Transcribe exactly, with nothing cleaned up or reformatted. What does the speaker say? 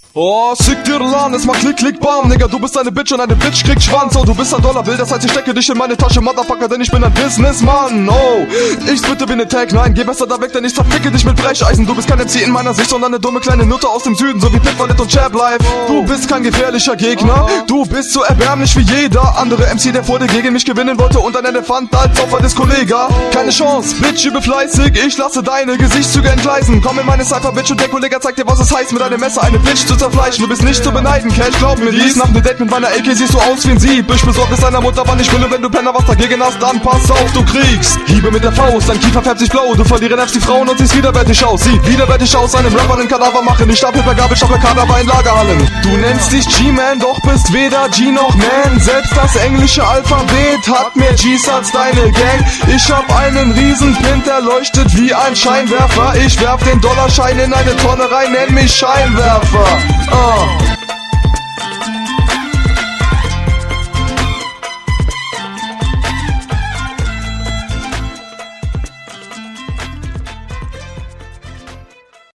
Oh, sick dir Lan, es macht klick, klick, bam. Nigga, du bist eine Bitch und eine Bitch kriegt Schwanz. Oh, du bist ein Dollarbill, das heißt ich stecke dich in meine Tasche, Motherfucker, denn ich bin ein Businessman. Oh, ich splitte wie ne Tag, nein, geh besser da weg, denn ich zerficke dich mit Brecheisen. Du bist kein M C in meiner Sicht, sondern eine dumme kleine Nutte aus dem Süden, so wie Pitbull und Chap Life. Du bist kein gefährlicher Gegner, du bist so erbärmlich wie jeder andere M C, der vor dir gegen mich gewinnen wollte und ein Elefant als Opfer des Kollega. Keine Chance, Bitch, übe fleißig, ich lasse deine Gesichtszüge entgleisen. Komm in meine Cypher, Bitch, und der Kollege zeigt dir, was es heißt, mit einem Messer eine Bitch zu zerfleischen. Du bist nicht zu beneiden, Cash, glaub mir dies. Nach nem Date mit meiner A K siehst du aus wie ein Sieb. Ich besorge es deiner Mutter, wann ich will, und wenn du Penner was dagegen hast, dann pass auf, du kriegst Hiebe mit der Faust, dein Kiefer färbt sich blau. Du verlieren nervst die Frauen und siehst widerwärtig aus. Sieh widerwärtig aus, einem Rapper einen Kadaver machen. Ich stapel per Gabelstapler Kadaver in Lagerhallen. Du nennst dich G-Man, doch bist weder G noch Man. Selbst das englische Alphabet hat mehr G's als deine Gang. Ich hab einen Riesenpin, der leuchtet wie ein Scheinwerfer. Ich werf den Dollarschein in eine Tonne rein, nenn mich Scheinwerfer. uh.